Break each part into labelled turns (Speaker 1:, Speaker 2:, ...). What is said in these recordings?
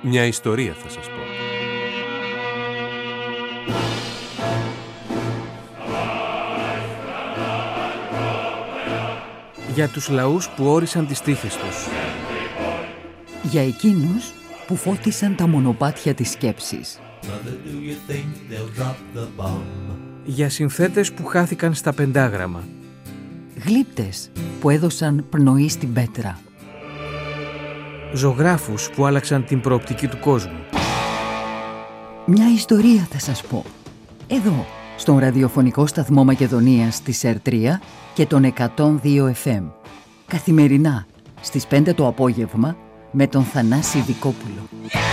Speaker 1: Μια ιστορία θα σας πω. Για τους λαούς που όρισαν τις τύχες τους.
Speaker 2: Για εκείνους που φώτισαν τα μονοπάτια της σκέψης.
Speaker 1: Για συνθέτες που χάθηκαν στα πεντάγραμμα.
Speaker 2: Γλύπτες που έδωσαν πνοή στην πέτρα.
Speaker 1: Ζωγράφους που άλλαξαν την προοπτική του κόσμου.
Speaker 2: Μια ιστορία θα σας πω. Εδώ, στον ραδιοφωνικό σταθμό Μακεδονίας της ΕΡΤΡΙΑ και τον 102 FM. Καθημερινά, στις 5 το απόγευμα, με τον Θανάση Δικόπουλο.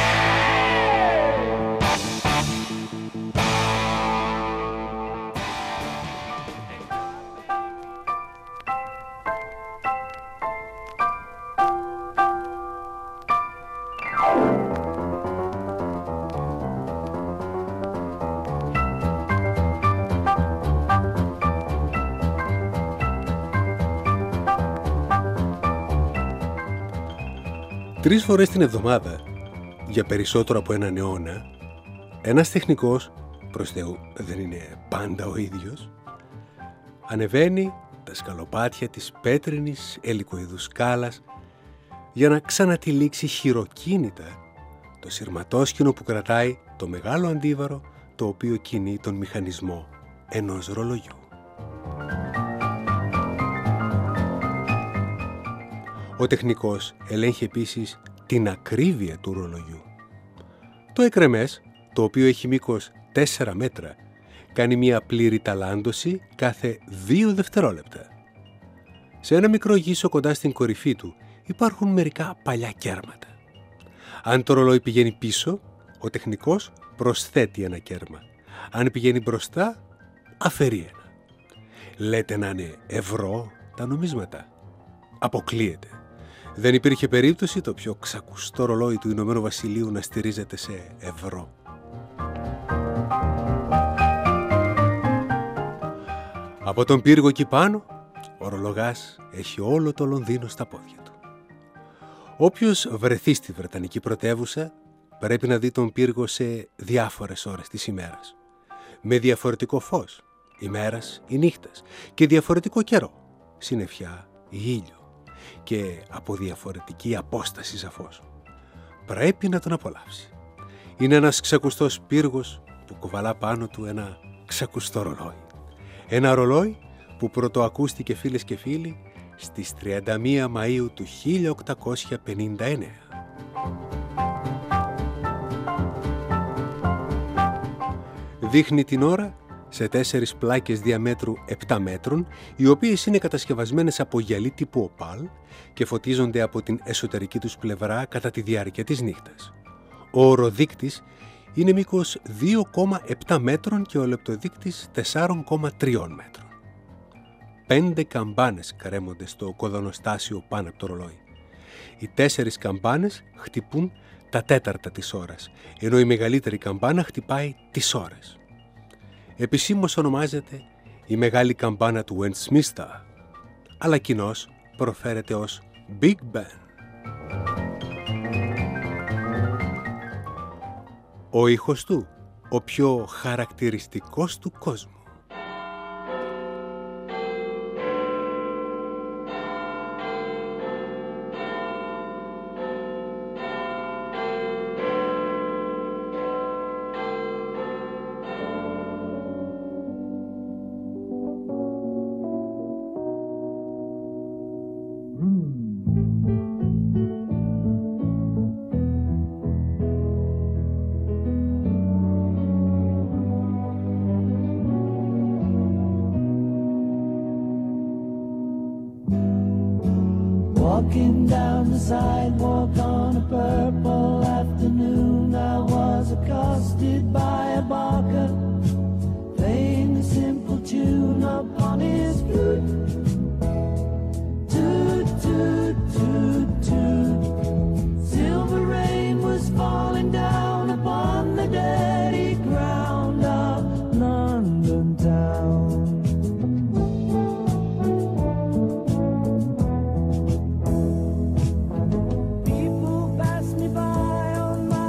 Speaker 3: Τρεις φορές την εβδομάδα, για περισσότερο από έναν αιώνα, ένας τεχνικός, προς Θεού δεν είναι πάντα ο ίδιος, ανεβαίνει τα σκαλοπάτια της πέτρινης ελικοειδούς σκάλας για να ξανατυλίξει χειροκίνητα το σειρματόσκηνο που κρατάει το μεγάλο αντίβαρο το οποίο κινεί τον μηχανισμό ενός ρολογιού. Ο τεχνικός ελέγχει επίσης την ακρίβεια του ρολογιού. Το εκρεμές, το οποίο έχει μήκος 4 μέτρα, κάνει μια πλήρη ταλάντωση κάθε 2 δευτερόλεπτα. Σε ένα μικρό γύσο κοντά στην κορυφή του υπάρχουν μερικά παλιά κέρματα. Αν το ρολόι πηγαίνει πίσω, ο τεχνικός προσθέτει ένα κέρμα. Αν πηγαίνει μπροστά, αφαιρεί ένα. Λέτε να είναι ευρώ τα νομίσματα. Αποκλείεται. Δεν υπήρχε περίπτωση το πιο ξακουστό ρολόι του Ηνωμένου Βασιλείου να στηρίζεται σε ευρώ. Από τον πύργο εκεί πάνω, ο ρολογάς έχει όλο το Λονδίνο στα πόδια του. Όποιος βρεθεί στη Βρετανική πρωτεύουσα πρέπει να δει τον πύργο σε διάφορες ώρες της ημέρας. Με διαφορετικό φως, ημέρας ή νύχτας, και διαφορετικό καιρό, συννεφιά ή ήλιο, και από διαφορετική απόσταση σαφώς. Πρέπει να τον απολαύσει. Είναι ένας ξακουστός πύργος που κουβαλά πάνω του ένα ξακουστό ρολόι. Ένα ρολόι που πρωτοακούστηκε, φίλες και φίλοι, στις 31 Μαΐου του 1859. Δείχνει την ώρα σε 4 πλάκες διαμέτρου 7 μέτρων, οι οποίες είναι κατασκευασμένες από γυαλί τύπου οπάλ και φωτίζονται από την εσωτερική τους πλευρά κατά τη διάρκεια της νύχτας. Ο ωροδείκτης είναι μήκος 2,7 μέτρων και ο λεπτοδείκτης 4,3 μέτρων. 5 καμπάνες καρέμονται στο κοδωνοστάσιο πάνω από το ρολόι. Οι 4 καμπάνες χτυπούν τα τέταρτα της ώρας, ενώ η μεγαλύτερη καμπάνα χτυπάει τις ώρες. Επισήμως ονομάζεται η μεγάλη καμπάνα του Westminster, αλλά κοινώς προφέρεται ως Big Ben. Ο ήχος του, ο πιο χαρακτηριστικός του κόσμου.
Speaker 4: Walking down the sidewalk on a purple afternoon, I was accosted by a barker playing a simple tune upon his flute. Toot, toot, toot, toot. Silver rain was falling down upon the dirty ground of London town. People pass me by on my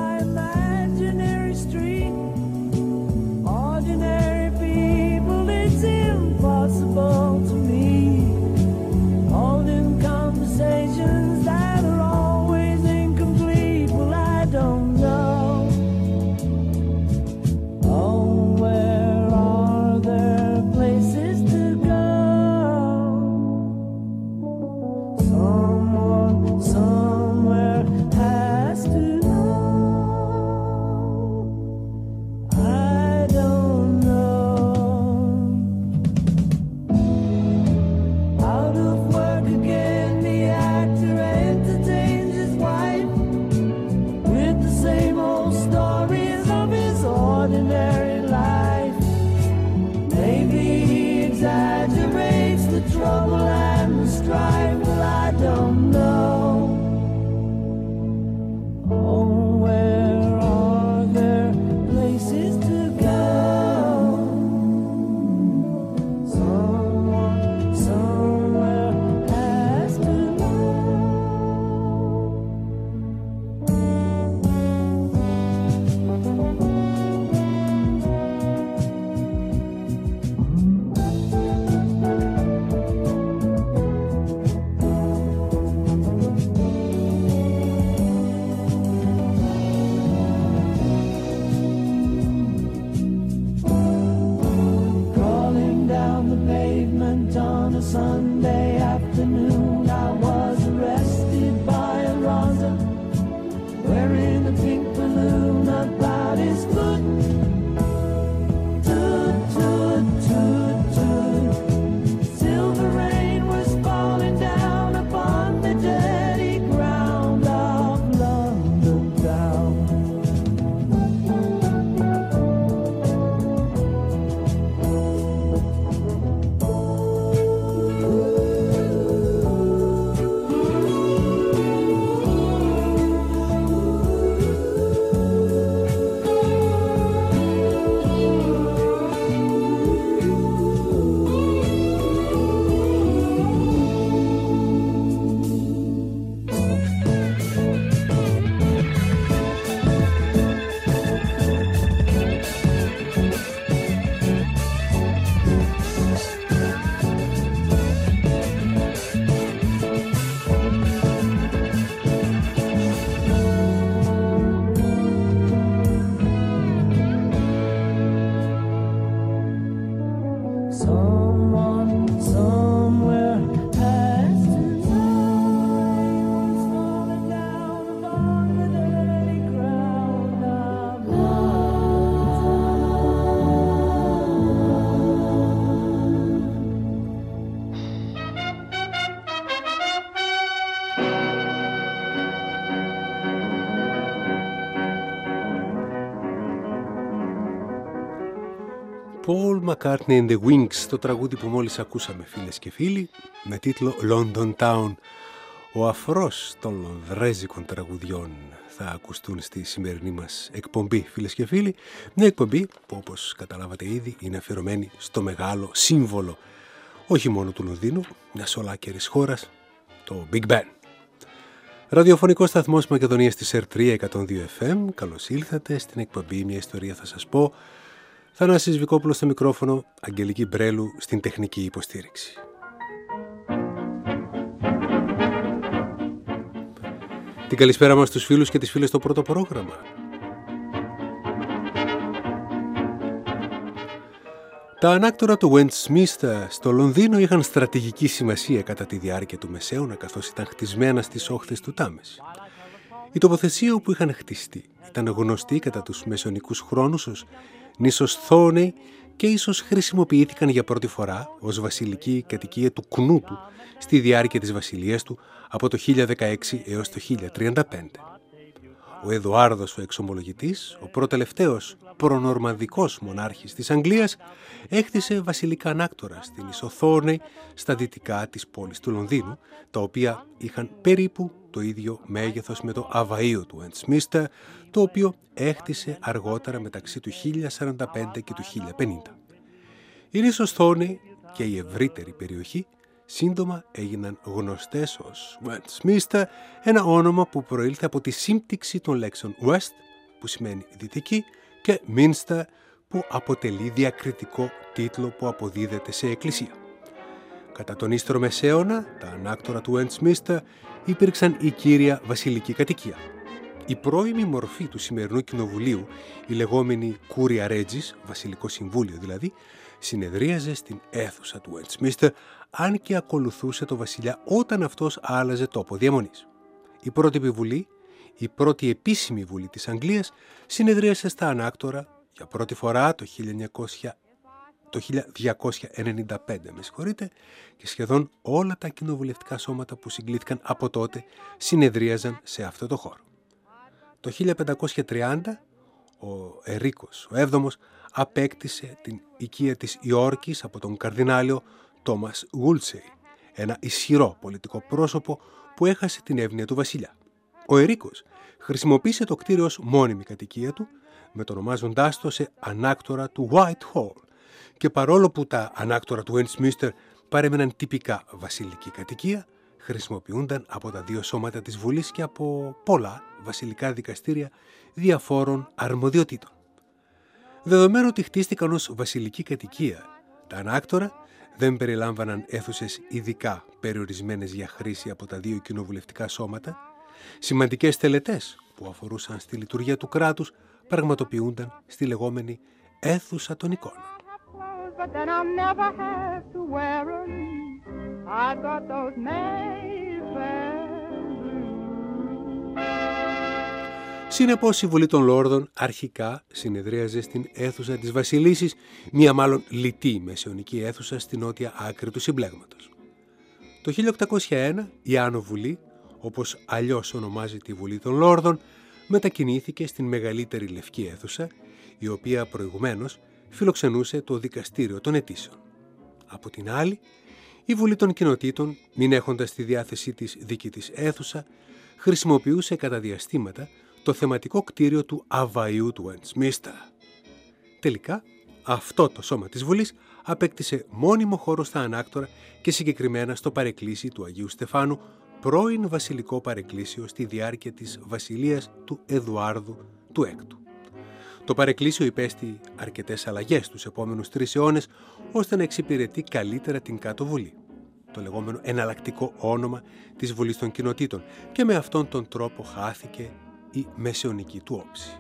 Speaker 4: the trouble and the strife? Well, I don't know. Oh, where are there places to go? Someone somewhere has to know. Sunday afternoon, I was arrested by a Ronda wearing a pink balloon about his foot. Toot, toot, toot, toot. Silver rain was falling down upon the dirty ground of London town.
Speaker 3: Paul McCartney and the Wings, το τραγούδι που μόλις ακούσαμε, φίλες και φίλοι, με τίτλο London Town. Ο αφρός των λονδρέζικων τραγουδιών θα ακουστούν στη σημερινή μας εκπομπή, φίλες και φίλοι. Μια εκπομπή που, όπως καταλάβατε ήδη, είναι αφιερωμένη στο μεγάλο σύμβολο, όχι μόνο του Λονδίνου, μιας ολάκερης χώρας, το Big Ben. Ραδιοφωνικό σταθμός Μακεδονίας της R3 102 FM. Καλώς ήλθατε στην εκπομπή Μια Ιστορία Θα Σας Πω. Θανάσης Βικόπουλος στο μικρόφωνο, Αγγελική Μπρέλου στην τεχνική υποστήριξη. Την καλησπέρα μας στους φίλους και τις φίλες στο πρώτο πρόγραμμα. Τα ανάκτορα του Westminster στο Λονδίνο είχαν στρατηγική σημασία κατά τη διάρκεια του Μεσαίωνα, καθώς ήταν χτισμένα στις όχθες του Τάμεση. Η τοποθεσία όπου είχαν χτιστεί ήταν γνωστή κατά τους μεσαιωνικούς χρόνους ως νήσος Θόνεϊ και ίσως χρησιμοποιήθηκαν για πρώτη φορά ως βασιλική κατοικία του Κνούτου στη διάρκεια της βασιλείας του από το 1016 έως το 1035. Ο Εδουάρδος ο Εξομολογητής, ο προτελευταίος προνορμανδικός μονάρχης της Αγγλίας, έχτισε βασιλικά ανάκτορα στην νήσο Θόνεϊ στα δυτικά της πόλης του Λονδίνου, τα οποία είχαν περίπου το ίδιο μέγεθος με το αβαΐο του Westminster, το οποίο έχτισε αργότερα μεταξύ του 1045 και του 1050. Η νήσος Θόνεϊ και η ευρύτερη περιοχή σύντομα έγιναν γνωστές ως Westminster, ένα όνομα που προήλθε από τη σύμπτυξη των λέξεων West, που σημαίνει δυτική, και Minster, που αποτελεί διακριτικό τίτλο που αποδίδεται σε εκκλησία. Κατά τον ύστερο Μεσαίωνα, τα ανάκτορα του Westminster υπήρξαν η κύρια βασιλική κατοικία. Η πρώιμη μορφή του σημερινού κοινοβουλίου, η λεγόμενη Curia Regis, βασιλικό συμβούλιο δηλαδή, συνεδρίαζε στην αίθουσα του Westminster, αν και ακολουθούσε το βασιλιά όταν αυτός άλλαζε τόπο διαμονής. Η πρώτη επιβουλή, η πρώτη επίσημη βουλή της Αγγλίας, συνεδρίασε στα ανάκτορα για πρώτη φορά το 1295, και σχεδόν όλα τα κοινοβουλευτικά σώματα που συγκλήθηκαν από τότε συνεδρίαζαν σε αυτό το χώρο. Το 1530 ο Ερίκος ο 7ος απέκτησε την οικία της Υόρκης από τον καρδινάλιο Τόμας Γούλτσεϊ, ένα ισχυρό πολιτικό πρόσωπο που έχασε την εύνοια του βασιλιά. Ο Ερίκος χρησιμοποίησε το κτίριο ως μόνιμη κατοικία του, μετονομάζοντάς το σε ανάκτορα του Whitehall, και παρόλο που τα ανάκτορα του Westminster παρέμεναν τυπικά βασιλική κατοικία, χρησιμοποιούνταν από τα δύο σώματα της Βουλής και από πολλά βασιλικά δικαστήρια διαφόρων αρμοδιοτήτων. Δεδομένου ότι χτίστηκαν ως βασιλική κατοικία, τα ανάκτορα δεν περιλάμβαναν αίθουσες ειδικά περιορισμένες για χρήση από τα δύο κοινοβουλευτικά σώματα. Σημαντικές τελετές που αφορούσαν στη λειτουργία του κράτους πραγματοποιούνταν στη λεγόμενη αίθουσα των εικόνων. Συνεπώς η Βουλή των Λόρδων αρχικά συνεδρίαζε στην αίθουσα της Βασιλίσσης, μία μάλλον λιτή μεσαιωνική αίθουσα στη νότια άκρη του συμπλέγματος. Το 1801 η Άνω Βουλή, όπως αλλιώς ονομάζει τη Βουλή των Λόρδων, μετακινήθηκε στην μεγαλύτερη λευκή αίθουσα, η οποία προηγουμένως φιλοξενούσε το Δικαστήριο των Αιτήσεων. Από την άλλη, η Βουλή των Κοινοτήτων, μην έχοντας στη διάθεσή της δική της αίθουσα, χρησιμοποιούσε κατά διαστήματα το θεματικό κτίριο του Αβαΐου του Westminster. Τελικά, αυτό το σώμα της Βουλής απέκτησε μόνιμο χώρο στα ανάκτορα και συγκεκριμένα στο παρεκκλήσι του Αγίου Στεφάνου, πρώην βασιλικό παρεκκλήσιο στη διάρκεια της βασιλείας του Εδουάρδου του Έκτου. Το παρεκκλήσιο υπέστη αρκετές αλλαγές τους επόμενους 3 αιώνες, ώστε να εξυπηρετεί καλύτερα την Κάτω Βουλή, το λεγόμενο εναλλακτικό όνομα της Βουλής των Κοινοτήτων, και με αυτόν τον τρόπο χάθηκε η μεσαιωνική του όψη.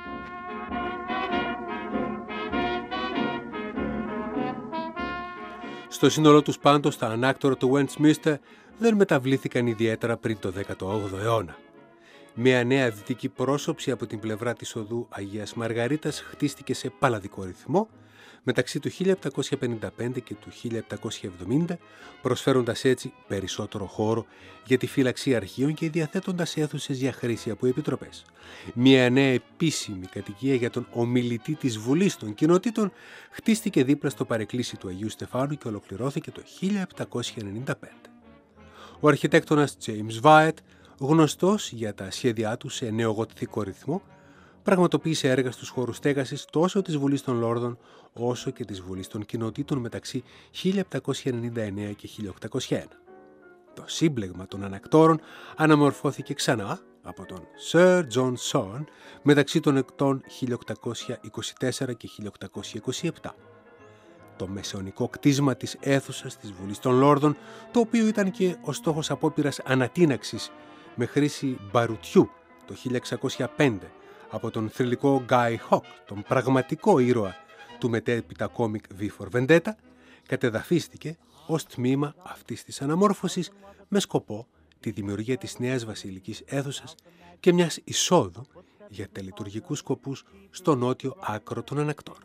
Speaker 3: Στο σύνολό τους πάντως τα ανάκτορα του Westminster δεν μεταβλήθηκαν ιδιαίτερα πριν το 18ο αιώνα. Μια νέα δυτική πρόσωψη από την πλευρά της οδού Αγίας Μαργαρίτας χτίστηκε σε παλαδικό ρυθμό μεταξύ του 1755 και του 1770, προσφέροντας έτσι περισσότερο χώρο για τη φύλαξη αρχείων και διαθέτοντας αίθουσες για χρήση από επιτροπές. Μια νέα επίσημη κατοικία για τον ομιλητή της Βουλής των Κοινοτήτων χτίστηκε δίπλα στο παρεκκλήσι του Αγίου Στεφάνου και ολοκληρώθηκε το 1795. Ο αρχιτέκτονας James Wyatt, γνωστός για τα σχέδιά του σε νεογοτθικό ρυθμό, πραγματοποίησε έργα στους χώρους στέγασης τόσο της Βουλής των Λόρδων όσο και της Βουλής των Κοινοτήτων μεταξύ 1799 και 1801. Το σύμπλεγμα των ανακτόρων αναμορφώθηκε ξανά από τον Sir John Soane μεταξύ των ετών 1824 και 1827. Το μεσαιωνικό κτίσμα της αίθουσας της Βουλής των Λόρδων, το οποίο ήταν και ο στόχος απόπειρας ανατείναξης με χρήση μπαρουτιού το 1605 από τον θρυλικό Guy Hawk, τον πραγματικό ήρωα του μετέπειτα κόμικ V for Vendetta, κατεδαφίστηκε ως τμήμα αυτής της αναμόρφωσης με σκοπό τη δημιουργία της νέας βασιλικής αίθουσας και μιας εισόδου για τελειτουργικούς σκοπούς στο νότιο άκρο των ανακτόρων.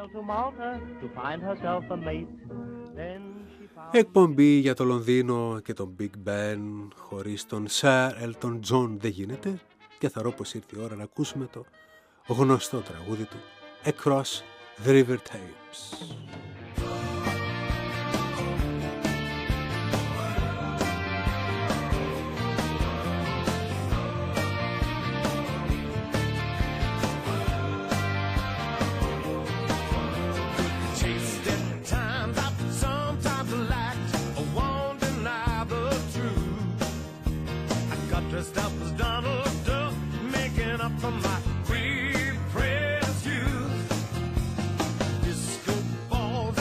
Speaker 3: Εκπομπή για το Λονδίνο και τον Big Ben χωρίς τον Sir Elton John δεν γίνεται, και θα ρω πως ήρθε η ώρα να ακούσουμε το γνωστό τραγούδι του Across the River Thames.
Speaker 5: Disco balls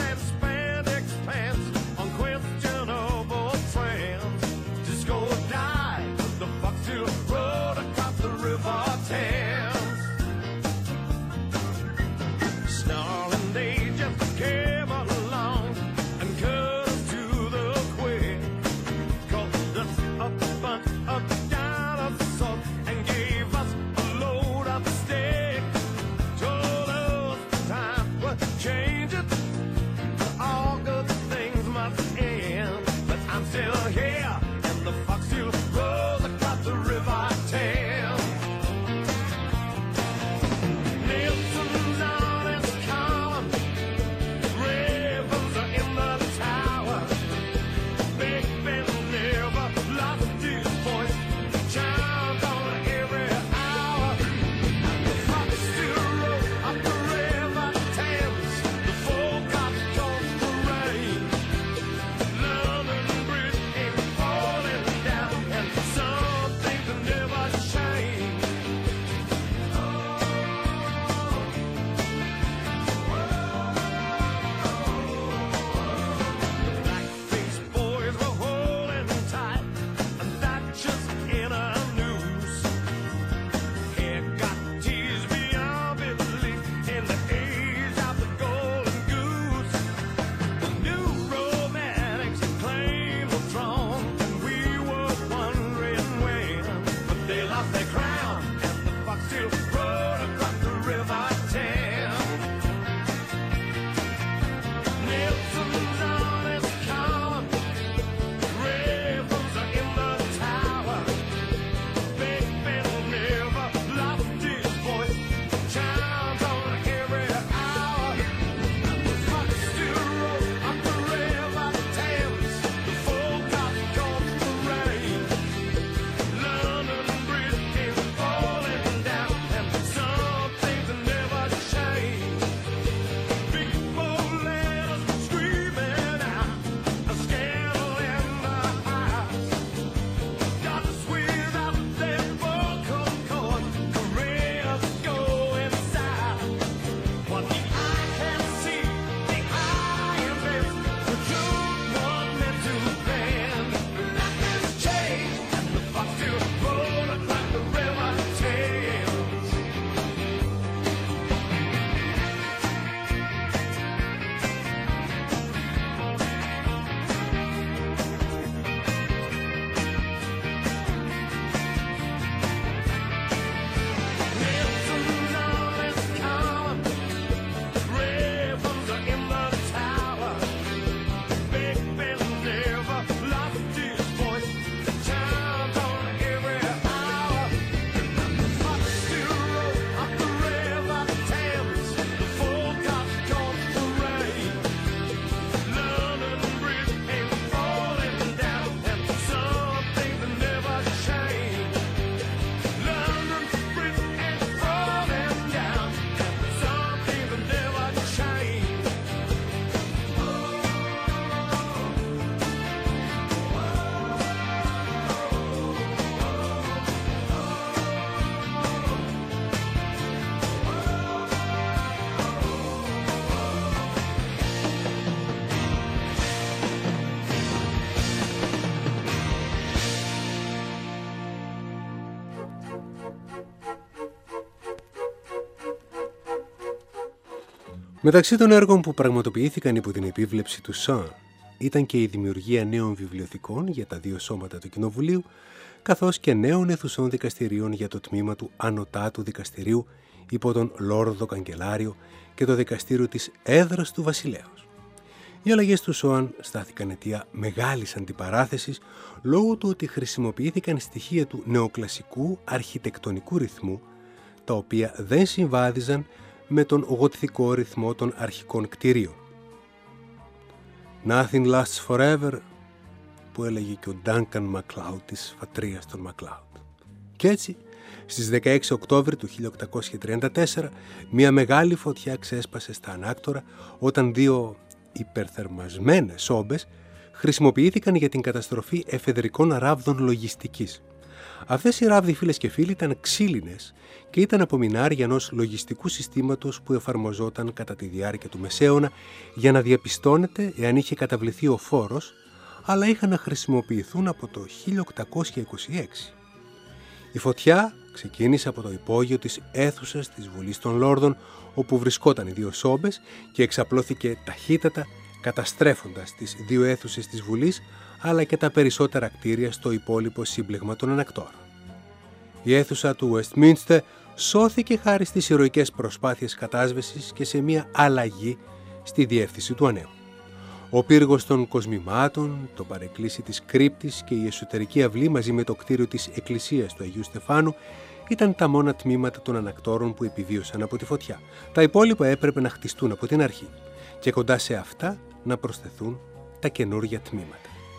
Speaker 3: Μεταξύ των έργων που πραγματοποιήθηκαν υπό την επίβλεψη του Σαν ήταν και η δημιουργία νέων βιβλιοθηκών για τα δύο σώματα του Κοινοβουλίου, καθώς και νέων αιθουσών δικαστηρίων για το τμήμα του Ανωτάτου Δικαστηρίου υπό τον Λόρδο Καγκελάριο και το δικαστήριο της έδρας του Βασιλέως. Οι αλλαγές του Σόαν στάθηκαν αιτία μεγάλης αντιπαράθεσης λόγω του ότι χρησιμοποιήθηκαν στοιχεία του νεοκλασικού αρχιτεκτονικού ρυθμού, τα οποία δεν συμβάδιζαν με τον γοτθικό ρυθμό των αρχικών κτηρίων. «Nothing lasts forever», που έλεγε και ο Ντάνκαν Μακλάουντ της φατρίας των Μακλάουντ. Και έτσι, στις 16 Οκτώβρη του 1834, μια μεγάλη φωτιά ξέσπασε στα Ανάκτορα όταν δύο υπερθερμασμένες σόμπες χρησιμοποιήθηκαν για την καταστροφή εφεδρικών ράβδων λογιστικής. Αυτές οι ράβδοι, φίλες και φίλοι, ήταν ξύλινες και ήταν απομεινάρια ενός λογιστικού συστήματος που εφαρμοζόταν κατά τη διάρκεια του Μεσαίωνα για να διαπιστώνεται εάν είχε καταβληθεί ο φόρος, αλλά είχαν να χρησιμοποιηθούν από το 1826. Η φωτιά ξεκίνησε από το υπόγειο της αίθουσας της Βουλής των Λόρδων, όπου βρισκόταν οι δύο σόμπες, και εξαπλώθηκε ταχύτατα, καταστρέφοντας τις δύο αίθουσες της Βουλής, αλλά και τα περισσότερα κτίρια στο υπόλοιπο σύμπλεγμα των Ανακτόρων. Η αίθουσα του Westminster σώθηκε χάρη στις ηρωικές προσπάθειες κατάσβεσης και σε μια αλλαγή στη διεύθυνση του ανέου. Ο πύργος των κοσμημάτων, το παρεκκλήσι της κρύπτης και η εσωτερική αυλή μαζί με το κτίριο της εκκλησίας του Αγίου Στεφάνου ήταν τα μόνα τμήματα των Ανακτόρων που επιβίωσαν από τη φωτιά. Τα υπόλοιπα έπρεπε να χτιστούν από την αρχή και κοντά σε αυτά να προσθεθούν τα καινούργια τμήματα.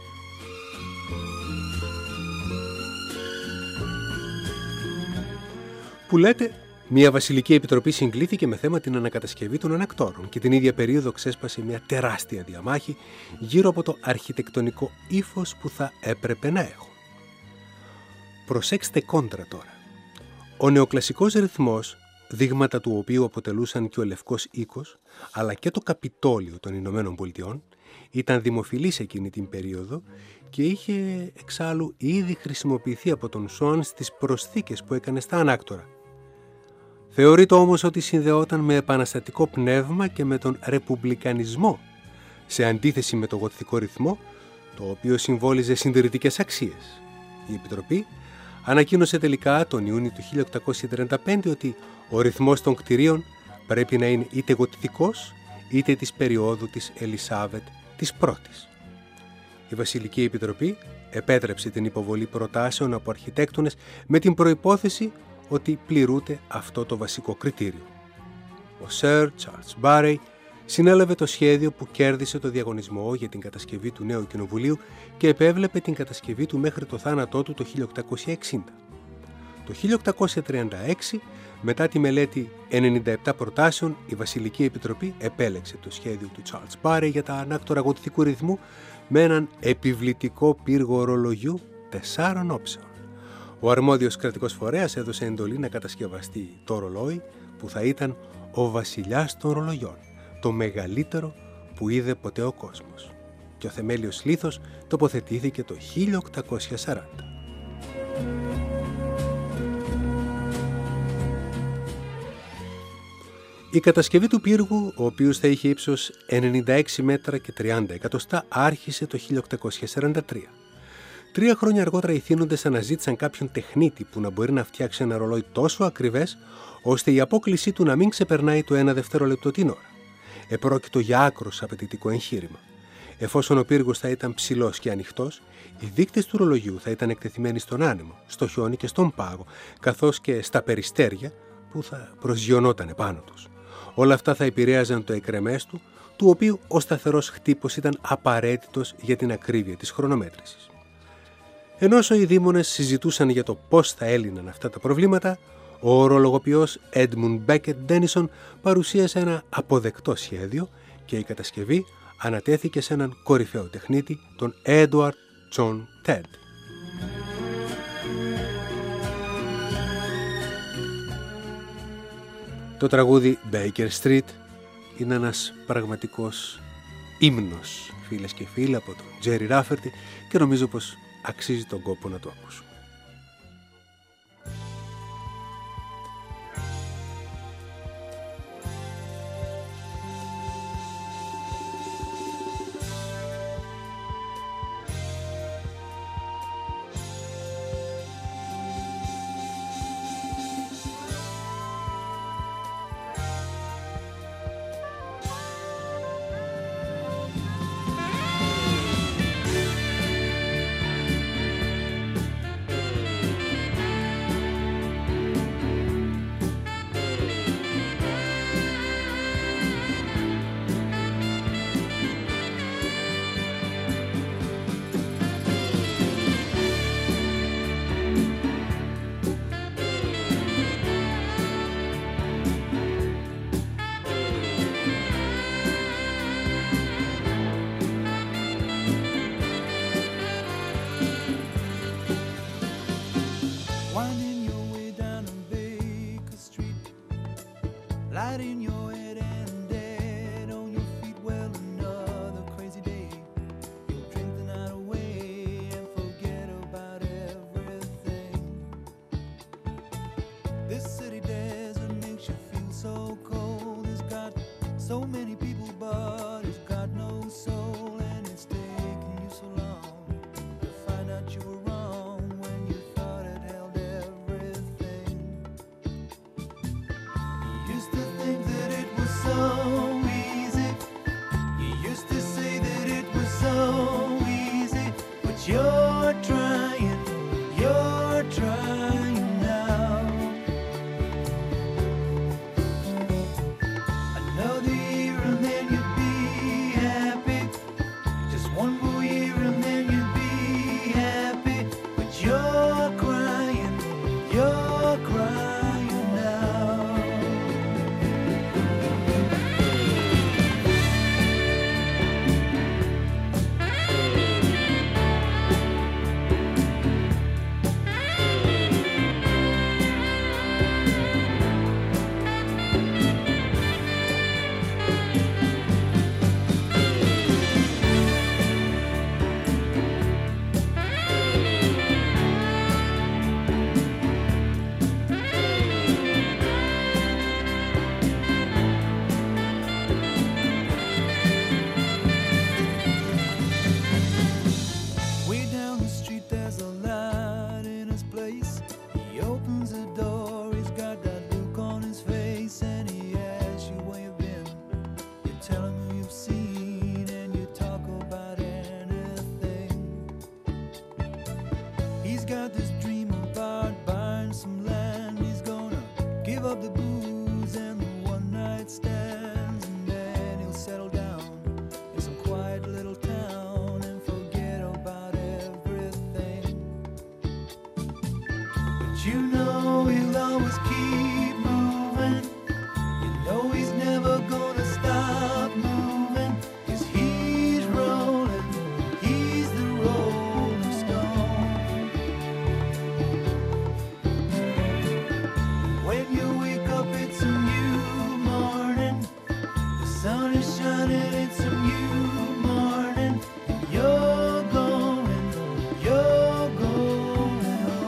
Speaker 3: Που λέτε, μια βασιλική επιτροπή συγκλήθηκε με θέμα την ανακατασκευή των Ανακτόρων και την ίδια περίοδο ξέσπασε μια τεράστια διαμάχη γύρω από το αρχιτεκτονικό ύφος που θα έπρεπε να έχουν. Προσέξτε κόντρα τώρα. Ο νεοκλασικός ρυθμός, δείγματα του οποίου αποτελούσαν και ο Λευκός Οίκος, αλλά και το Καπιτόλιο των Ηνωμένων Πολιτειών, ήταν δημοφιλής εκείνη την περίοδο και είχε εξάλλου ήδη χρησιμοποιηθεί από τον Σόαν στις προσθήκες που έκανε στα Ανάκτορα. Θεωρείται όμως ότι συνδεόταν με επαναστατικό πνεύμα και με τον ρεπουμπλικανισμό, σε αντίθεση με το γοτθικό ρυθμό, το οποίο συμβόλιζε συντηρητικές αξίες. Η Επιτροπή ανακοίνωσε τελικά τον Ιούνιο του 1835 ότι ο ρυθμός των κτηρίων πρέπει να είναι είτε γοτθικός είτε της περίοδου της Ελισάβετ της Πρώτης. Η Βασιλική Επιτροπή επέτρεψε την υποβολή προτάσεων από αρχιτέκτονες με την προϋπόθεση ότι πληρούνται αυτό το βασικό κριτήριο. Ο Sir Charles Barry συνέλαβε το σχέδιο που κέρδισε το διαγωνισμό για την κατασκευή του νέου κοινοβουλίου και επέβλεπε την κατασκευή του μέχρι το θάνατό του το 1860. Το 1836, μετά τη μελέτη 97 προτάσεων, η Βασιλική Επιτροπή επέλεξε το σχέδιο του Charles Barry για τα ανάκτορα γοτθικού ρυθμού με έναν επιβλητικό πύργο ορολογιού 4 όψεων. Ο αρμόδιος κρατικός φορέας έδωσε εντολή να κατασκευαστεί το ρολόι που θα ήταν ο βασιλιάς των ρολογιών, το μεγαλύτερο που είδε ποτέ ο κόσμος. Και ο θεμέλιος λίθος τοποθετήθηκε το 1840. Η κατασκευή του πύργου, ο οποίος θα είχε ύψος 96 μέτρα και 30 εκατοστά, άρχισε το 1843. 3 χρόνια αργότερα οι θύνοντες αναζήτησαν κάποιον τεχνίτη που να μπορεί να φτιάξει ένα ρολόι τόσο ακριβές, ώστε η απόκλησή του να μην ξεπερνάει το 1 δευτερόλεπτο την ώρα. Επρόκειτο για άκρως απαιτητικό εγχείρημα. Εφόσον ο πύργος θα ήταν ψηλός και ανοιχτός, οι δείκτες του ρολογιού θα ήταν εκτεθειμένοι στον άνεμο, στο χιόνι και στον πάγο, καθώς και στα περιστέρια που θα προσγειωνόταν επάνω τους. Όλα αυτά θα επηρέαζαν το εκρεμές του, του οποίου ο σταθερός χτύπος ήταν απαραίτητος για την ακρίβεια της χρονομέτρησης. Ενώ οι δήμονες συζητούσαν για το πώς θα έλυναν αυτά τα προβλήματα, ο ορολογοποιός Edmund Beckett Denison παρουσίασε ένα αποδεκτό σχέδιο και η κατασκευή ανατέθηκε σε έναν κορυφαίο τεχνίτη, τον Edward John Ted. Το τραγούδι Baker Street είναι ένας πραγματικός ύμνος, φίλες και φίλοι, από τον Jerry Rafferty και νομίζω πως αξίζει τον κόπο να το ακούσουμε.
Speaker 5: so many people, but it's got no soul, and it's taken you so long to find out you were wrong when you thought it held everything. You used to think that it was so easy. You used to say that it was so easy, but you're trying now. Another year and then you'd be happy. Just one more year and then you'd be happy. But you're crying now. Way down the street there's a light in his place. He opens the door, he's got that look on his face, and he asks you where you've been. You tell him who you've seen, and you talk about anything. He's got this dream about buying some land. He's gonna give up the booze and the one night stands, and then he'll settle down in some quiet little town and forget about everything. But you know he'll always keep moving. You know he's never gonna stop moving, 'cause he's rolling, he's the rolling stone. When you wake up it's a new morning, the sun is shining, it's a new morning, and you're going home.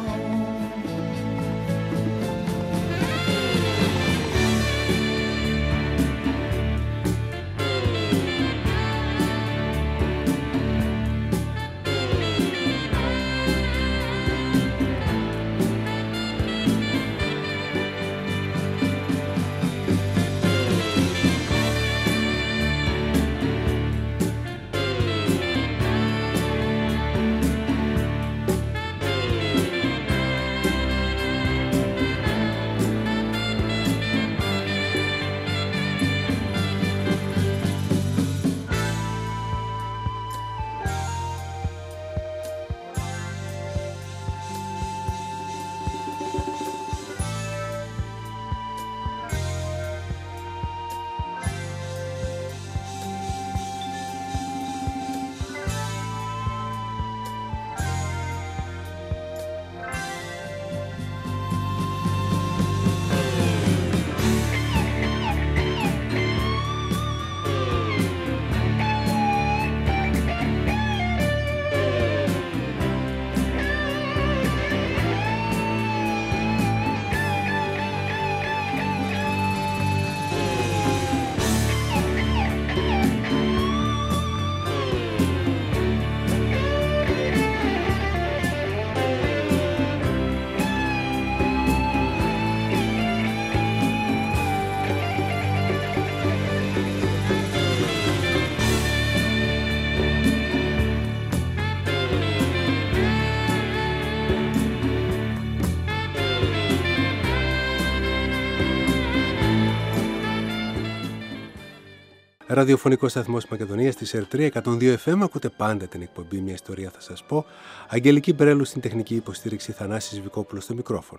Speaker 3: Ραδιοφωνικό σταθμός Μακεδονίας της ΕΡΤΡΙΑ 102 FM. Ακούτε πάντα την εκπομπή «Μια ιστορία θα σας πω». Αγγελική Μπρέλου στην τεχνική υποστήριξη, Θανάσης Βικόπουλος στο μικρόφωνο.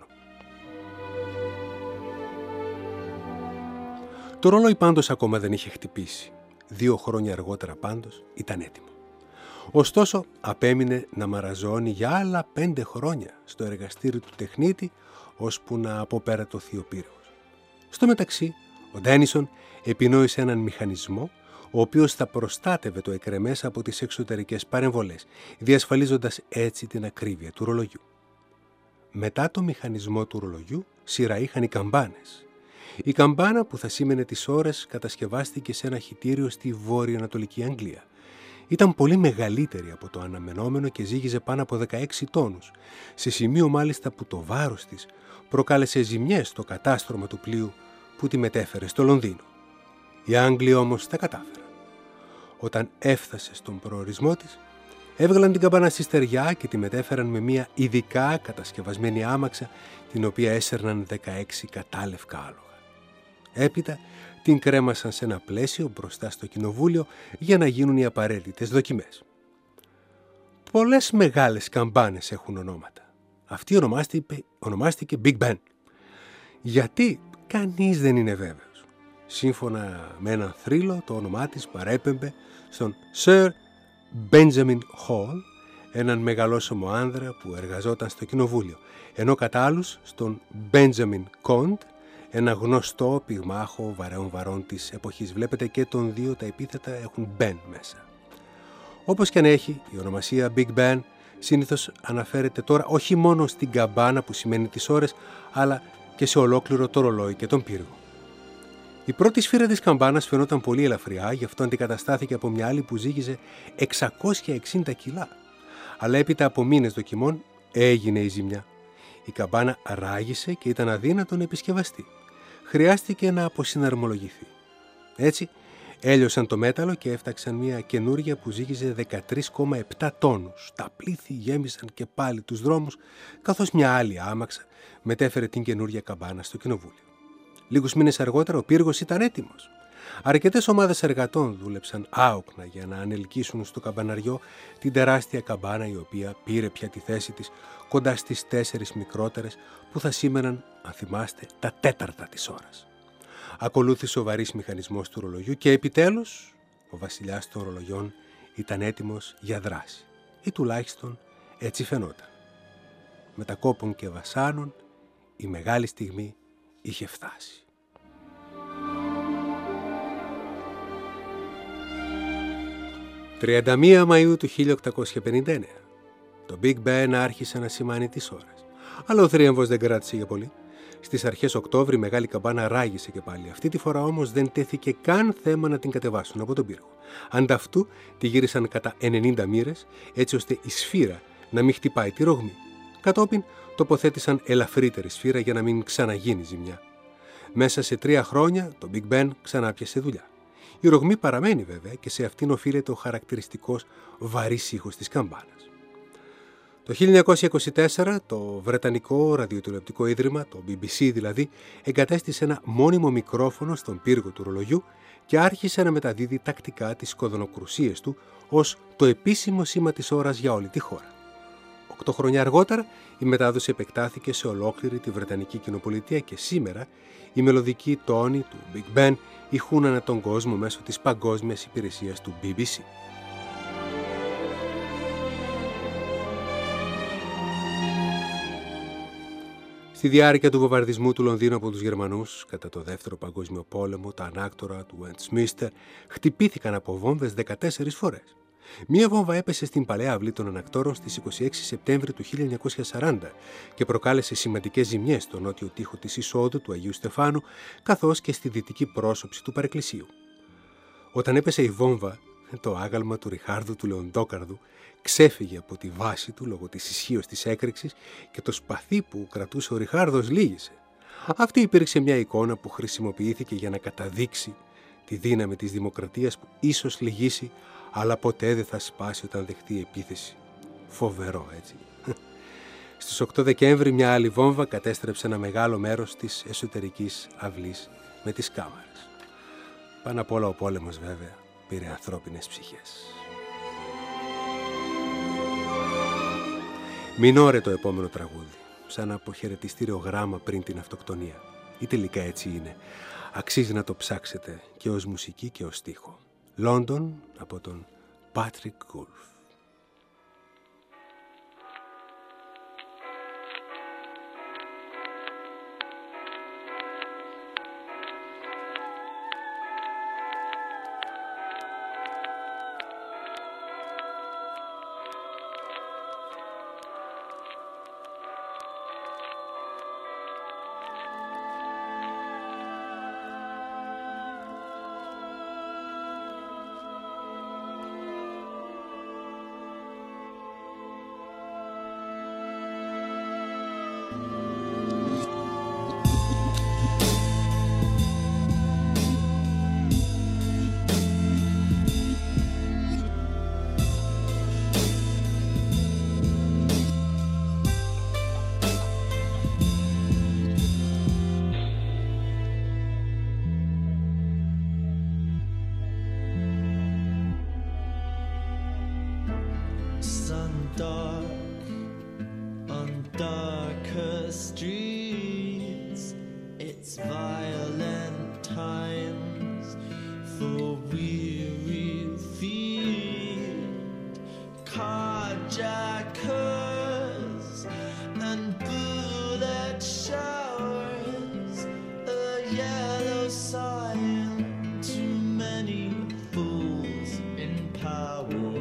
Speaker 3: Το ρολόι πάντως ακόμα δεν είχε χτυπήσει. 2 χρόνια αργότερα πάντως ήταν έτοιμο. Ωστόσο απέμεινε να μαραζώνει για άλλα 5 χρόνια στο εργαστήριο του τεχνίτη, ώσπου να αποπέρατωθεί ο πύρος. Στο μεταξύ, ο Ντένισον επινόησε έναν μηχανισμό, ο οποίος θα προστάτευε το εκρεμές από τις εξωτερικές παρεμβολές, διασφαλίζοντας έτσι την ακρίβεια του ρολογιού. Μετά το μηχανισμό του ρολογιού, σειρά είχαν οι καμπάνες. Η καμπάνα που θα σήμαινε τις ώρες κατασκευάστηκε σε ένα χυτήριο στη βόρειο-ανατολική Αγγλία. Ήταν πολύ μεγαλύτερη από το αναμενόμενο και ζύγιζε πάνω από 16 τόνους, σε σημείο μάλιστα που το βάρος της προκάλεσε ζημιές στο κατάστρωμα του πλοίου που τη μετέφερε στο Λονδίνο. Οι Άγγλοι όμως τα κατάφεραν. Όταν έφτασε στον προορισμό της, έβγαλαν την καμπάνα στη στεριά και τη μετέφεραν με μια ειδικά κατασκευασμένη άμαξα, την οποία έσερναν 16 κατάλευκα άλογα. Έπειτα την κρέμασαν σε ένα πλαίσιο μπροστά στο κοινοβούλιο για να γίνουν οι απαραίτητες δοκιμές. Πολλές μεγάλες καμπάνες έχουν ονόματα. Αυτή ονομάστηκε Big Ben. Γιατί κανείς δεν είναι βέβαιος. Σύμφωνα με έναν θρύλο, το όνομά της παρέπεμπε στον Sir Benjamin Hall, έναν μεγαλόσωμο άνδρα που εργαζόταν στο κοινοβούλιο, ενώ κατά άλλους στον Benjamin Conde, ένα γνωστό πυγμάχο βαρέων της εποχής. Βλέπετε και των δύο τα επίθετα έχουν Ben μέσα. Όπως και αν έχει, η ονομασία Big Ben συνήθως αναφέρεται τώρα όχι μόνο στην καμπάνα που σημαίνει τις ώρες, αλλά και σε ολόκληρο το ρολόι και τον πύργο. Η πρώτη σφύρα της καμπάνας φαινόταν πολύ ελαφριά, γι' αυτό αντικαταστάθηκε από μια άλλη που ζύγιζε 660 κιλά. Αλλά έπειτα από μήνες δοκιμών έγινε η ζημιά. Η καμπάνα ράγισε και ήταν αδύνατο να επισκευαστεί. Χρειάστηκε να αποσυναρμολογηθεί. Έτσι, έλειωσαν το μέταλλο και έφταξαν μια καινούρια που ζύγιζε 13,7 τόνους. Τα πλήθη γέμισαν και πάλι τους δρόμους, καθώς μια άλλη άμαξα μετέφερε την καινούρια καμπάνα στο κοινοβούλιο. Λίγους μήνες αργότερα ο πύργος ήταν έτοιμος. Αρκετές ομάδες εργατών δούλεψαν άοκνα για να ανελκύσουν στο καμπαναριό την τεράστια καμπάνα, η οποία πήρε πια τη θέση της κοντά στις 4 μικρότερες που θα σήμαιναν, αν θυμάστε, τα τέταρτα της ώρας. Ακολούθησε ο βαρύς μηχανισμός του ρολογιού και επιτέλους ο βασιλιάς των ρολογιών ήταν έτοιμος για δράση. Ή τουλάχιστον έτσι φαινόταν. Μετα κόπων και βασάνων η μεγάλη στιγμή είχε φτάσει. «31 Μαΐου του 1859. Το Big Ben άρχισε να σημάνει τις ώρες. Αλλά ο θρίαμβος δεν κράτησε για πολύ. Στις αρχές Οκτώβρη η μεγάλη καμπάνα ράγισε και πάλι. Αυτή τη φορά όμως δεν τέθηκε καν θέμα να την κατεβάσουν από τον πύργο. Ανταυτού τη γύρισαν κατά 90 μοίρες, έτσι ώστε η σφύρα να μην χτυπάει τη ρογμή. Κατόπιν τοποθέτησαν ελαφρύτερη σφύρα για να μην ξαναγίνει ζημιά. Μέσα σε 3 χρόνια το Big Ben ξανά πιασε δουλειά. Η ρογμή παραμένει βέβαια και σε αυτήν οφείλεται ο χαρακτηριστικός βαρύς ήχος της καμπάνας. Το 1924 το Βρετανικό Ραδιοτηλεοπτικό Ίδρυμα, το BBC δηλαδή, εγκατέστησε ένα μόνιμο μικρόφωνο στον πύργο του ρολογιού και άρχισε να μεταδίδει τακτικά τις κοδωνοκρουσίες του ως το επίσημο σήμα της ώρας για όλη τη χώρα. 8 χρόνια αργότερα η μετάδοση επεκτάθηκε σε ολόκληρη τη Βρετανική Κοινοπολιτεία και σήμερα οι μελωδικοί τόνοι του Big Ben ηχούν ανά τον κόσμο μέσω της παγκόσμιας υπηρεσίας του BBC. Στη διάρκεια του βομβαρδισμού του Λονδίνου από τους Γερμανούς κατά το Δεύτερο Παγκόσμιο Πόλεμο, τα ανάκτορα του Westminster χτυπήθηκαν από βόμβες 14 φορές. Μία βόμβα έπεσε στην παλαιά αυλή των ανακτόρων στις 26 Σεπτέμβρη του 1940 και προκάλεσε σημαντικές ζημιές στο νότιο τοίχο της εισόδου του Αγίου Στεφάνου, καθώς και στη δυτική πρόσωψη του παρεκκλησίου. Όταν έπεσε η βόμβα, το άγαλμα του Ριχάρδου του Λεοντόκαρδου ξέφυγε από τη βάση του λόγω της ισχύως της έκρηξης και το σπαθί που κρατούσε ο Ριχάρδος λύγησε. Αυτή υπήρξε μια εικόνα που χρησιμοποιήθηκε για να καταδείξει τη δύναμη της δημοκρατίας που ίσως λυγίσει, αλλά ποτέ δεν θα σπάσει όταν δεχτεί επίθεση. Φοβερό, έτσι. Στις 8 Δεκέμβρη μια άλλη βόμβα κατέστρεψε ένα μεγάλο μέρος της εσωτερικής αυλής με τις κάμαρες. Πάνω απ' όλα ο πόλεμος βέβαια πήρε ανθρώπινες ψυχές. Μινόρε το επόμενο τραγούδι, σαν αποχαιρετιστήριο γράμμα πριν την αυτοκτονία. Ή τελικά έτσι είναι. Αξίζει να το ψάξετε και ως μουσική και ως στίχο. London από τον Patrick Wolf.
Speaker 6: on darker streets. It's violent times for weary feet, carjackers and bullet showers, a yellow sign, too many fools in power.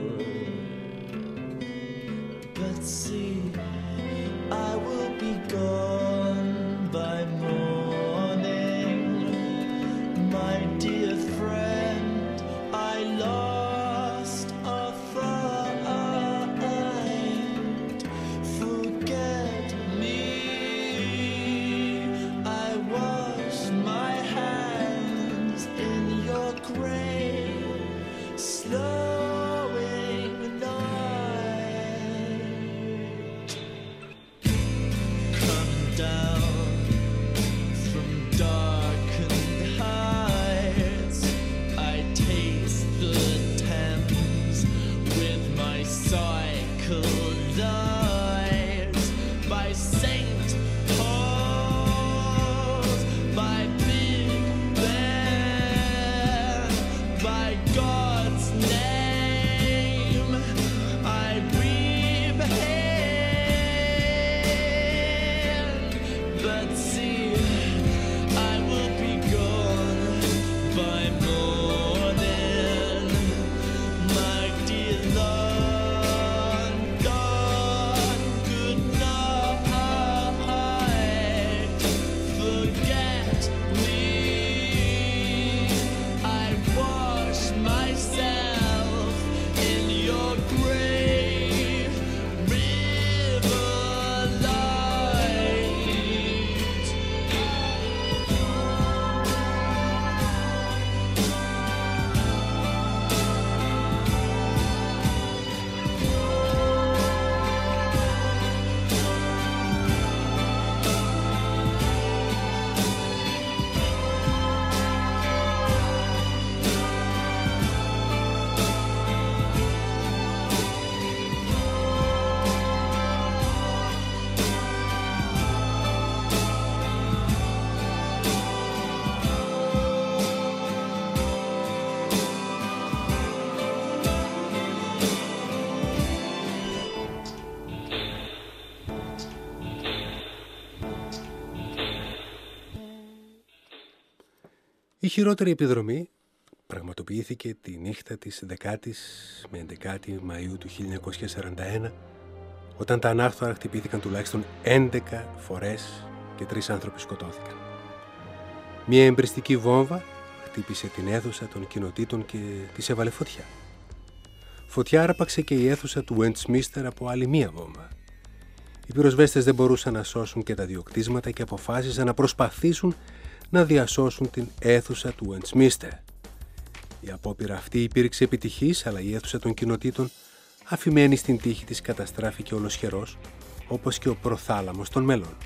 Speaker 6: But see, I will be gone by morning, my dear friend, I lost a fight. Forget me, I wash my hands in your grave, slowing night. Coming down from darkened heights, I taste the Thames with my cycle lights. By St. Paul's, by Big Ben, by God's name, I weep hand. But see, I will be gone by morning, my dear London, good night. Forget me, I wash myself in your grave, river light.
Speaker 3: Η χειρότερη επιδρομή πραγματοποιήθηκε τη νύχτα της 10ης με 11η Μαΐου του 1941, όταν τα ανάχθωρα χτυπήθηκαν τουλάχιστον 11 φορές και 3 άνθρωποι σκοτώθηκαν. Μια εμπριστική βόμβα χτύπησε την αίθουσα των κοινοτήτων και της έβαλε φωτιά. Φωτιά άρπαξε και η αίθουσα του Westminster από άλλη μία βόμβα. Οι πυροσβέστες δεν μπορούσαν να σώσουν και τα δύο κτίσματα και αποφάσισαν να προσπαθήσουν να διασώσουν την αίθουσα του Westminster. Η απόπειρα αυτή υπήρξε επιτυχής, αλλά η αίθουσα των κοινοτήτων, αφημένη στην τύχη της, καταστράφηκε ολοσχερός, όπως και ο προθάλαμος των μέλων.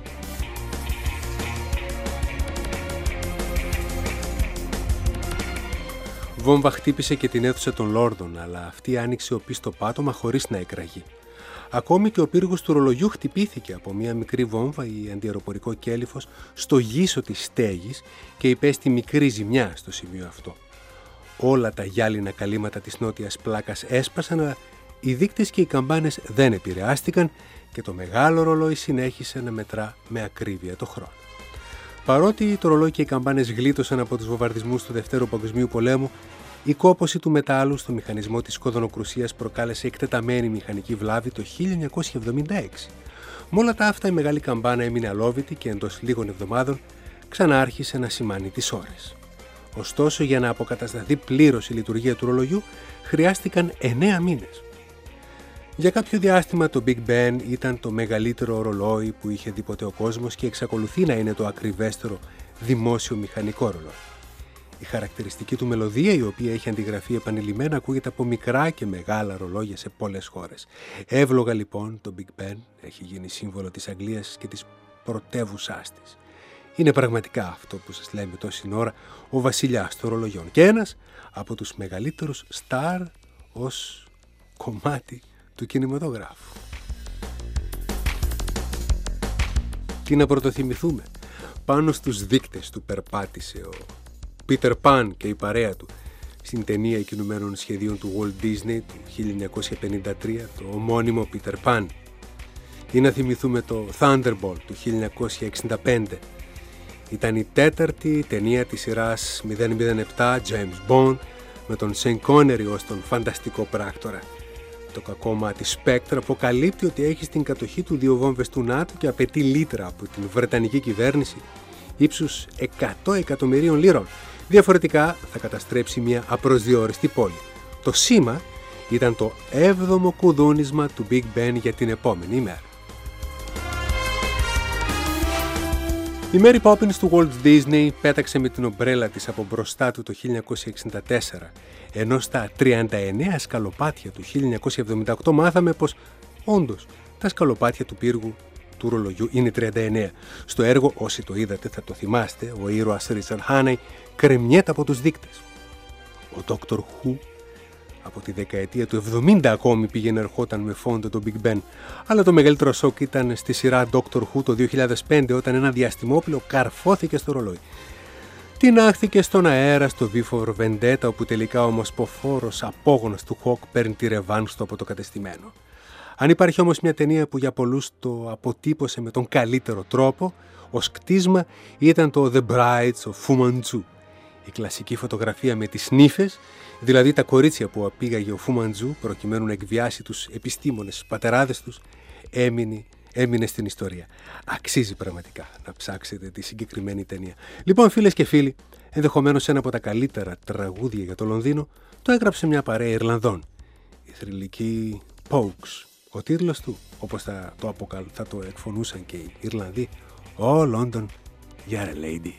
Speaker 3: Βόμβα χτύπησε και την αίθουσα των Λόρδων, αλλά αυτή άνοιξε οπίστο πάτωμα χωρίς να εκραγεί. Ακόμη και ο πύργος του ρολογιού χτυπήθηκε από μια μικρή βόμβα ή αντιαεροπορικό κέλυφος στο γύσο της στέγης και υπέστη μικρή ζημιά στο σημείο αυτό. Όλα τα γυάλινα καλύματα της νότιας πλάκας έσπασαν, αλλά οι δείκτες και οι καμπάνες δεν επηρεάστηκαν και το μεγάλο ρολόι συνέχισε να μετρά με ακρίβεια το χρόνο. Παρότι το ρολόι και οι καμπάνες γλίτωσαν από τους βομβαρδισμούς του Δευτέρου Παγκοσμίου Πολέμου, η κόπωση του μετάλλου στο μηχανισμό της σκοδονοκρουσίας προκάλεσε εκτεταμένη μηχανική βλάβη το 1976. Με όλα τα αυτά, η μεγάλη καμπάνα έμεινε αλόβητη και εντός λίγων εβδομάδων ξανά άρχισε να σημάνει τις ώρες. Ωστόσο, για να αποκατασταθεί πλήρως η λειτουργία του ρολογιού, χρειάστηκαν 9 μήνες. Για κάποιο διάστημα το Big Ben ήταν το μεγαλύτερο ρολόι που είχε δει ποτέ ο κόσμος και εξακολουθεί να είναι το ακριβέστερο δημόσιο μηχανικό ρολόι. Η χαρακτηριστική του μελωδία, η οποία έχει αντιγραφεί επανειλημμένα, ακούγεται από μικρά και μεγάλα ρολόγια σε πολλές χώρες. Εύλογα λοιπόν το Big Ben έχει γίνει σύμβολο της Αγγλίας και της πρωτεύουσάς της. Είναι πραγματικά αυτό που σας λέμε τόση ώρα ο βασιλιάς των ρολογιών και ένας από τους μεγαλύτερους στάρ ως κομμάτι του κινηματογράφου. Τι να πρωτοθυμηθούμε? Πάνω στους δείκτες του περπάτησε ο Πίτερ Παν και η παρέα του στην ταινία κινουμένων σχεδίων του Walt Disney του 1953, το ομώνυμο Peter Pan. Ή να θυμηθούμε το Thunderbolt του 1965. Ήταν η τέταρτη ταινία της σειράς 007 James Bond με τον Sean Connery ως τον φανταστικό πράκτορα. Το κακό μάτι Spectre αποκαλύπτει ότι έχει στην κατοχή του 2 βόμβες του ΝΑΤΟ και απαιτεί λίτρα από την Βρετανική κυβέρνηση ύψους 100 εκατομμυρίων λίρων. Διαφορετικά θα καταστρέψει μια απροσδιόριστη πόλη. Το σήμα ήταν το 7ο κουδούνισμα του Big Ben για την επόμενη ημέρα. Η Mary Poppins του Walt Disney πέταξε με την ομπρέλα της από μπροστά του το 1964, ενώ στα 39 σκαλοπάτια του 1978 μάθαμε πως όντως τα σκαλοπάτια του πύργου του ρολογιού είναι 39. Στο έργο, όσοι το είδατε θα το θυμάστε, ο ήρωας Richard Hannay κρεμιέται από τους δείκτες. Ο Dr. Who από τη δεκαετία του 70 ακόμη πήγαινε ερχόταν με φόντο το Big Ben, αλλά το μεγαλύτερο σοκ ήταν στη σειρά Doctor Who το 2005 όταν ένα διαστημόπλαιο καρφώθηκε στο ρολόι. Τινάχθηκε στον αέρα στο V for Vendetta, όπου τελικά ο μοσποφόρος απόγονος του Hawk παίρνει τη ρεβάνς του από το κατεστημένο. Αν υπάρχει όμως μια ταινία που για πολλούς το αποτύπωσε με τον καλύτερο τρόπο, ως κτίσμα ήταν το The Brides of Fu Manchu. Η κλασική φωτογραφία με τις νύφες, δηλαδή τα κορίτσια που απήγαγε ο Φου Μαντζού προκειμένου να εκβιάσει τους επιστήμονες πατεράδες τους, έμεινε στην ιστορία. Αξίζει πραγματικά να ψάξετε τη συγκεκριμένη ταινία. Λοιπόν, φίλες και φίλοι, ενδεχομένως ένα από τα καλύτερα τραγούδια για το Λονδίνο το έγραψε μια παρέα Ιρλανδών, η θρυλική Pogues. Ο τίτλος του, όπως θα το εκφωνούσαν και οι Ιρλανδοί, «Oh London, you're a lady».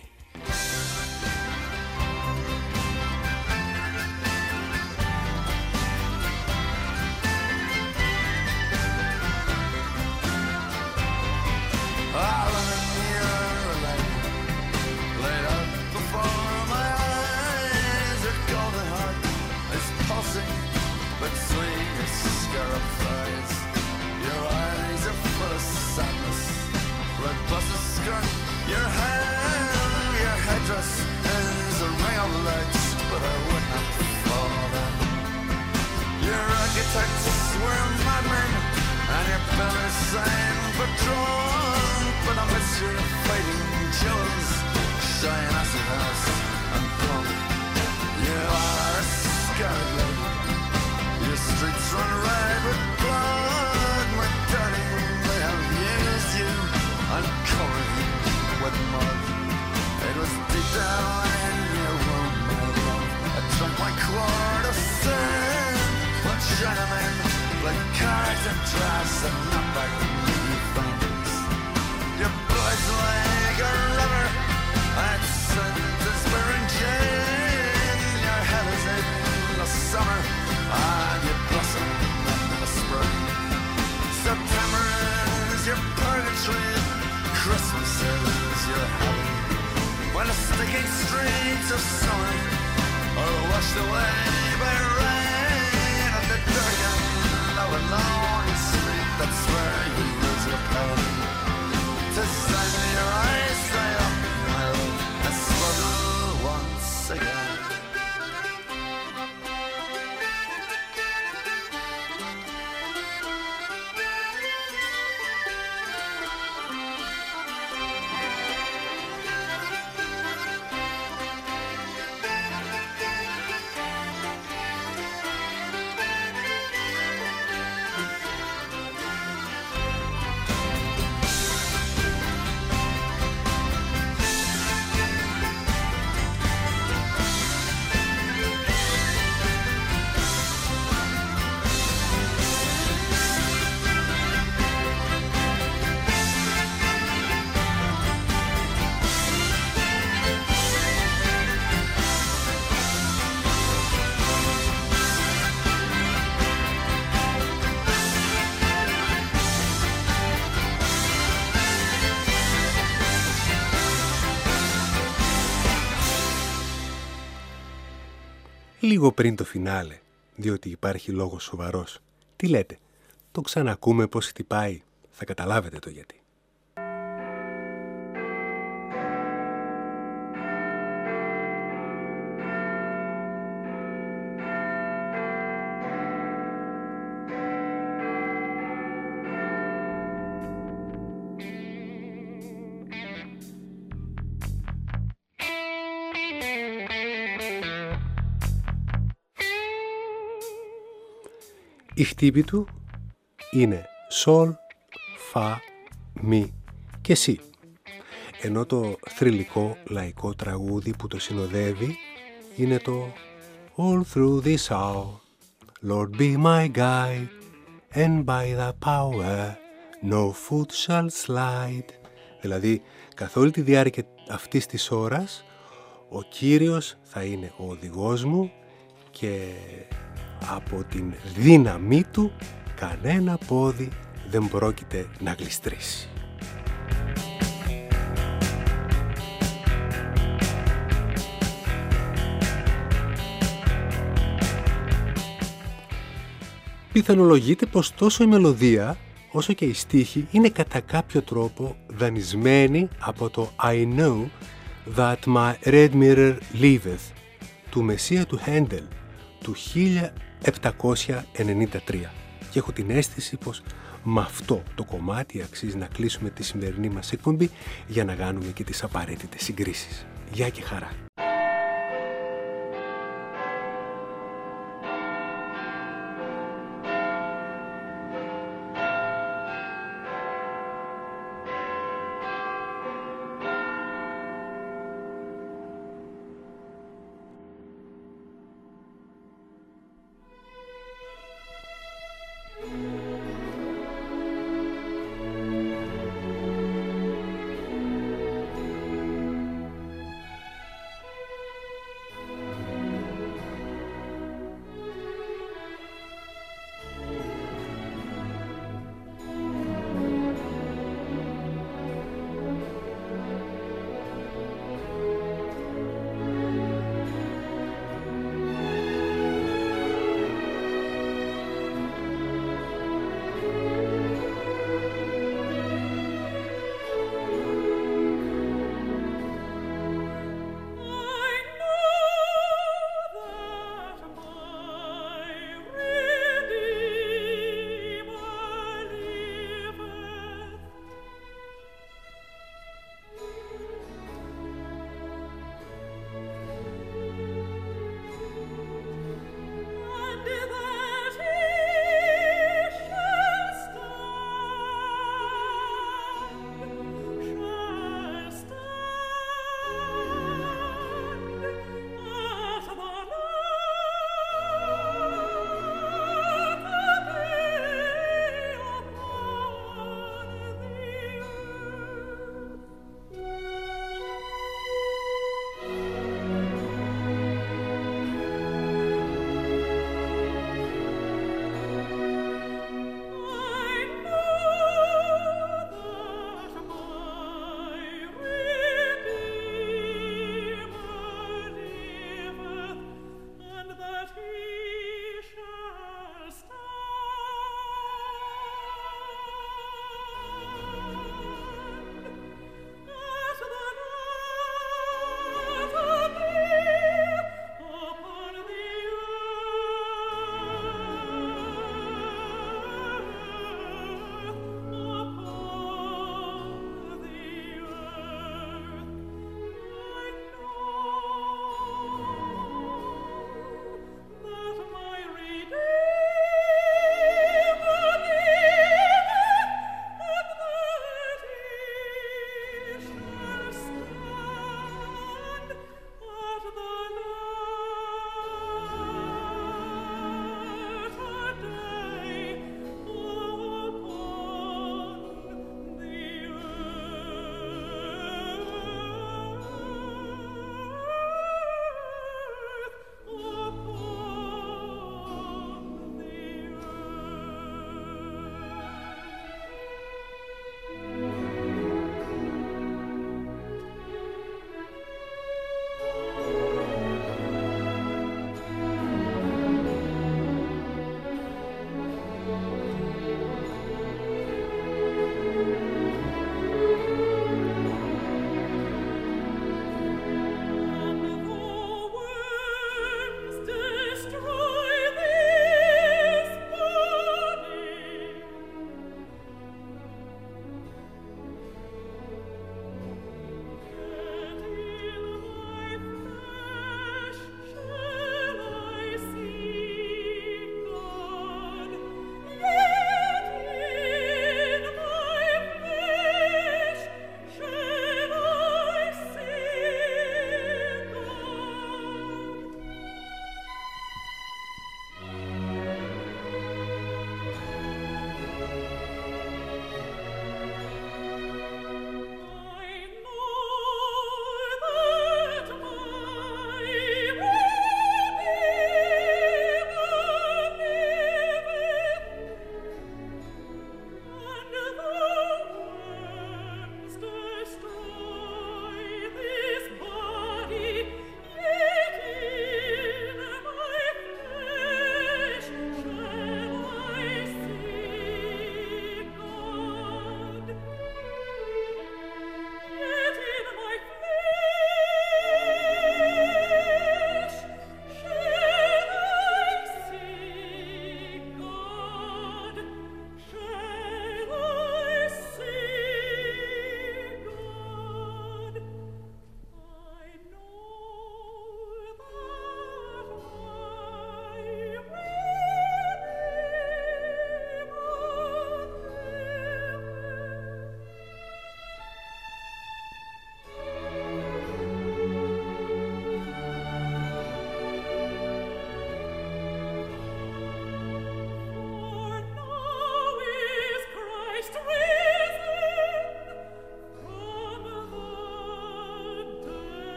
Speaker 3: Λίγο πριν το φινάλε, διότι υπάρχει λόγος σοβαρός. Τι λέτε, το ξανακούμε πως χτυπάει. Θα καταλάβετε το γιατί. Η χτύπη του είναι sol, fa, mi και si. Ενώ το θρυλικό λαϊκό τραγούδι που το συνοδεύει είναι το All through this hour, Lord be my guide, and by the power no foot shall slide. Δηλαδή, καθ' όλη τη διάρκεια αυτής της ώρας, ο Κύριος θα είναι ο οδηγός μου και από την δύναμή του κανένα πόδι δεν πρόκειται να γλιστρήσει. Πιθανολογείται πως τόσο η μελωδία όσο και η στίχη είναι κατά κάποιο τρόπο δανεισμένη από το I know that my red mirror leaveth του Μεσσία του Χέντελ του 1793 και έχω την αίσθηση πως με αυτό το κομμάτι αξίζει να κλείσουμε τη σημερινή μας εκπομπή για να κάνουμε και τις απαραίτητες συγκρίσεις. Γεια και χαρά!